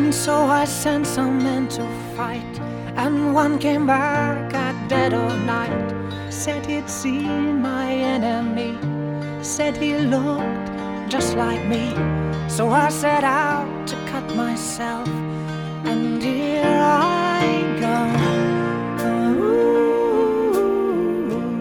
And so I sent some men to fight, and one came back at dead of night. Said he'd seen my enemy, said he looked just like me. So I set out to cut myself, and here